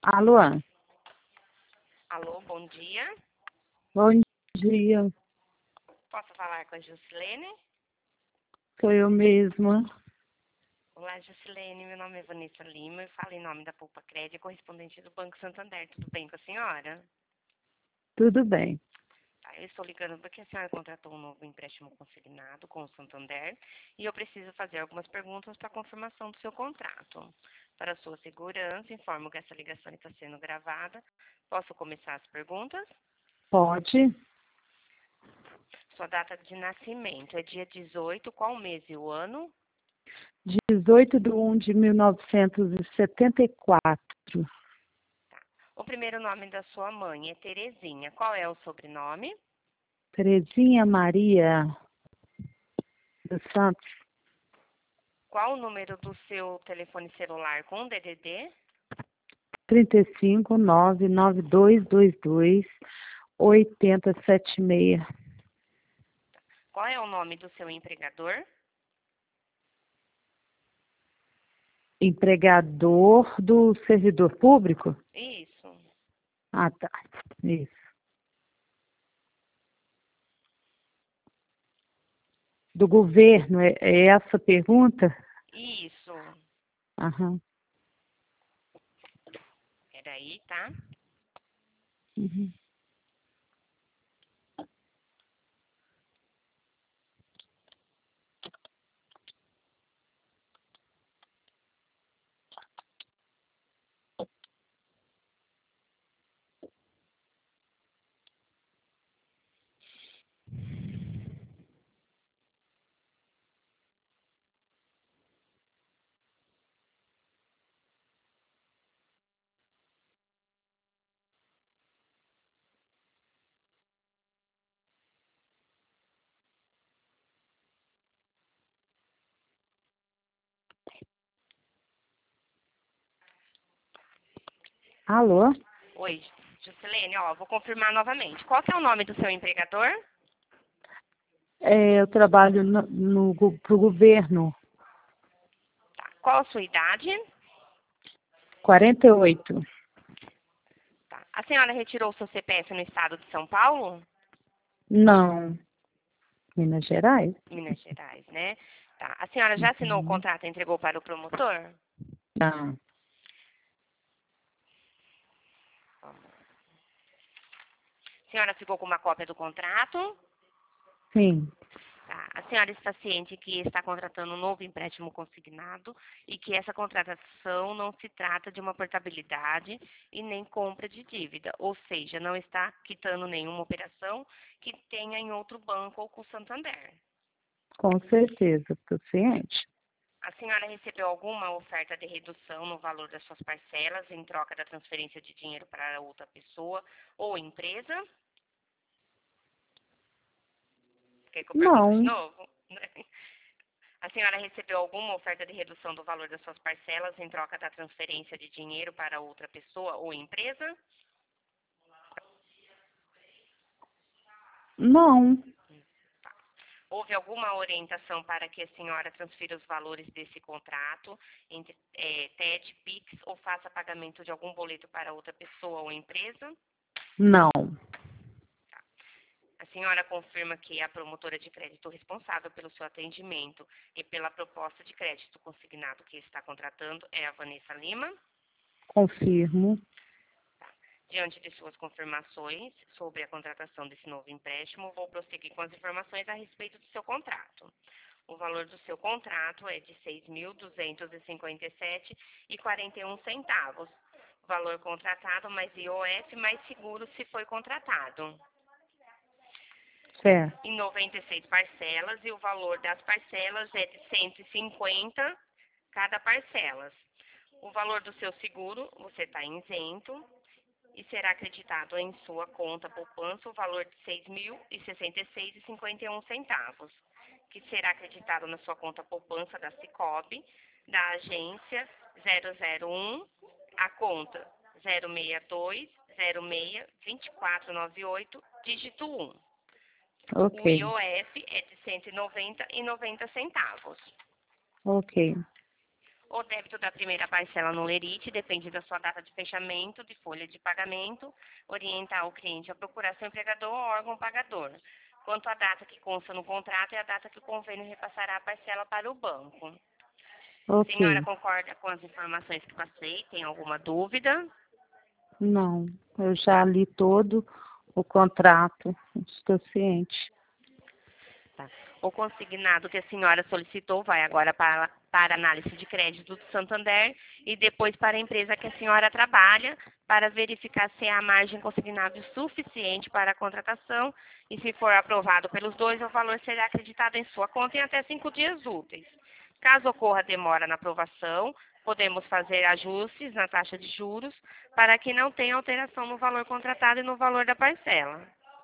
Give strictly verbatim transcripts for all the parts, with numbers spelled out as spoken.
Alô? Alô, bom dia. Bom dia. Posso falar com a Jusilene? Sou eu mesma. Olá, Jusilene. Meu nome é Vanessa Lima. Eu falo em nome da Poupa Crédito, correspondente do Banco Santander. Tudo bem com a senhora? Tudo bem. Tá, eu estou ligando porque a senhora contratou um novo empréstimo consignado com o Santander e eu preciso fazer algumas perguntas para confirmação do seu contrato. Para sua segurança, informo que essa ligação está sendo gravada. Posso começar as perguntas? Pode? Sua data de nascimento é dia dezoito, qual mês e o ano? dezoito de um de mil novecentos e setenta e quatro. O primeiro nome da sua mãe é Terezinha. Qual é o sobrenome? Terezinha Maria dos Santos. Qual o número do seu telefone celular com D D D? trinta e cinco, nove nove dois dois dois, oito zero sete seis. Qual é o nome do seu empregador? Empregador do servidor público? Isso. Ah, tá. Isso. Do governo, é, é essa a pergunta? Isso. Aham. Peraí, tá? Uhum. Alô? Oi, Juscelene, ó, vou confirmar novamente. Qual que é o nome do seu empregador? É, eu trabalho no, no, go- pro governo. Tá. Qual a sua idade? quarenta e oito. Tá. A senhora retirou o seu C P F no estado de São Paulo? Não. Minas Gerais? Minas Gerais, né? Tá. A senhora já assinou o Uhum. contrato e entregou para o promotor? Não. A senhora ficou com uma cópia do contrato? Sim. Tá. A senhora está ciente que está contratando um novo empréstimo consignado e que essa contratação não se trata de uma portabilidade e nem compra de dívida, ou seja, não está quitando nenhuma operação que tenha em outro banco ou com o Santander. Com certeza, estou ciente. A senhora recebeu alguma oferta de redução no valor das suas parcelas em troca da transferência de dinheiro para outra pessoa ou empresa? Quer que eu pergunte de Não. novo? A senhora recebeu alguma oferta de redução do valor das suas parcelas em troca da transferência de dinheiro para outra pessoa ou empresa? Não. Houve alguma orientação para que a senhora transfira os valores desse contrato entre é, T E D, Pix ou faça pagamento de algum boleto para outra pessoa ou empresa? Não. A senhora confirma que a promotora de crédito responsável pelo seu atendimento e pela proposta de crédito consignado que está contratando é a Vanessa Lima? Confirmo. Diante de suas confirmações sobre a contratação desse novo empréstimo, vou prosseguir com as informações a respeito do seu contrato. O valor do seu contrato é de seis mil duzentos e cinquenta e sete reais e quarenta e um centavos. Valor contratado mais I O F mais seguro se foi contratado. Certo. Em noventa e seis parcelas e o valor das parcelas é de cento e cinquenta cada parcela. O valor do seu seguro, você está isento e será acreditado em sua conta poupança o valor de seis mil e sessenta e seis reais e cinquenta e um centavos, que será acreditado na sua conta poupança da Sicoob, da agência zero zero um, a conta zero seis dois zero seis dois quatro nove oito, dígito um. O Ok. I O F é de cento e noventa e noventa centavos. Ok. O débito da primeira parcela no Lerite depende da sua data de fechamento de folha de pagamento. Orientar o cliente a procurar seu empregador ou órgão pagador. Quanto à data que consta no contrato, é a data que o convênio repassará a parcela para o banco. Senhora, Ok. concorda com as informações que passei? Tem alguma dúvida? Não, eu já li todo o contrato, estou ciente. Tá. O consignado que a senhora solicitou vai agora para, para análise de crédito do Santander e depois para a empresa que a senhora trabalha para verificar se há margem consignável suficiente para a contratação e se for aprovado pelos dois, o valor será acreditado em sua conta em até cinco dias úteis. Caso ocorra demora na aprovação, podemos fazer ajustes na taxa de juros para que não tenha alteração no valor contratado e no valor da parcela.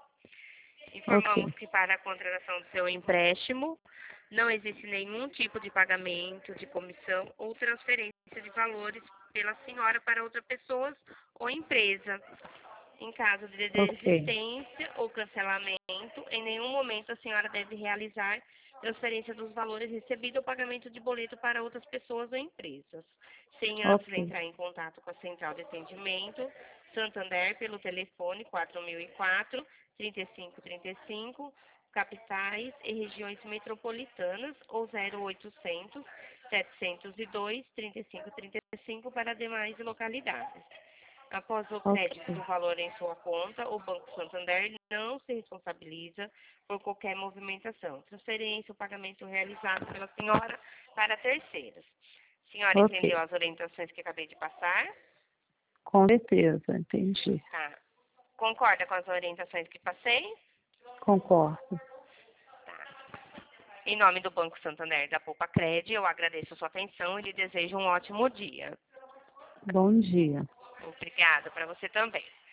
Informamos Ok, que para a contratação do seu empréstimo não existe nenhum tipo de pagamento de comissão ou transferência de valores pela senhora para outras pessoas ou empresa. Em caso de ok, desistência ou cancelamento, em nenhum momento a senhora deve realizar transferência dos valores recebidos ou pagamento de boleto para outras pessoas ou empresas, sem antes ok, entrar em contato com a central de atendimento Santander pelo telefone quatro mil e quatro, trinta e cinco trinta e cinco, capitais e regiões metropolitanas ou zero oitocentos, setecentos e dois, trinta e cinco trinta e cinco para demais localidades. Após o crédito ok, do valor em sua conta, o Banco Santander não se responsabiliza por qualquer movimentação, transferência ou pagamento realizado pela senhora para terceiros. Senhora, entendeu ok. as orientações que acabei de passar? Com certeza, entendi. Tá. Concorda com as orientações que passei? Concordo. Tá. Em nome do Banco Santander da Poupa Cred, eu agradeço a sua atenção e lhe desejo um ótimo dia. Bom dia. Obrigada para você também.